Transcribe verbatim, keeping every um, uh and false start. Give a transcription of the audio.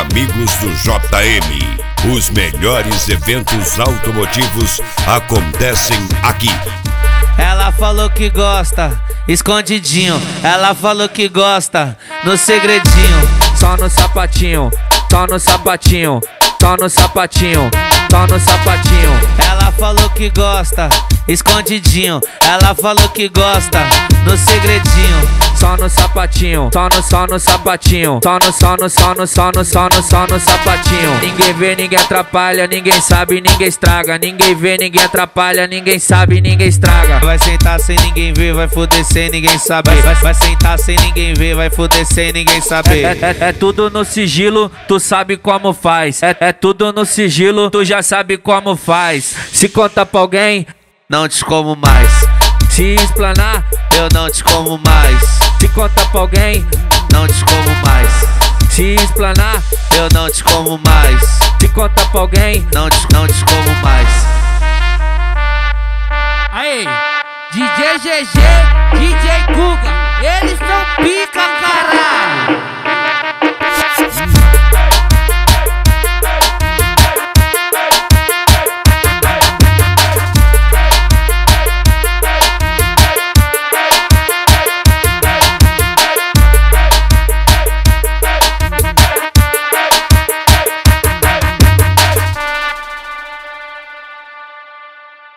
amigos do J M. Os melhores eventos automotivos acontecem aqui. Ela falou que gosta, escondidinho. Ela falou que gosta, no segredinho. Só no sapatinho, só no sapatinho, só no sapatinho, só no sapatinho. Ela falou que gosta, escondidinho. Ela falou que gosta, no segredinho. Só no sapatinho, só no, só no sapatinho, só no, só no, só no, só no, só no, só no sapatinho. Ninguém vê, ninguém atrapalha, ninguém sabe, ninguém estraga. Ninguém vê, ninguém atrapalha, ninguém sabe, ninguém estraga. Vai sentar sem ninguém ver, vai foder sem ninguém saber. Vai, vai sentar sem ninguém ver, vai foder sem ninguém saber. É, é, é tudo no sigilo, tu sabe como faz. É, é tudo no sigilo, tu já sabe como faz. Se conta pra alguém, não te como mais. Se explanar, eu não te como mais. Se conta pra alguém, não te como mais. Se explanar, eu não te como mais. Se conta pra alguém, não te, não te como mais. Aí, D J G G, D J Guga, eles são pica, caralho.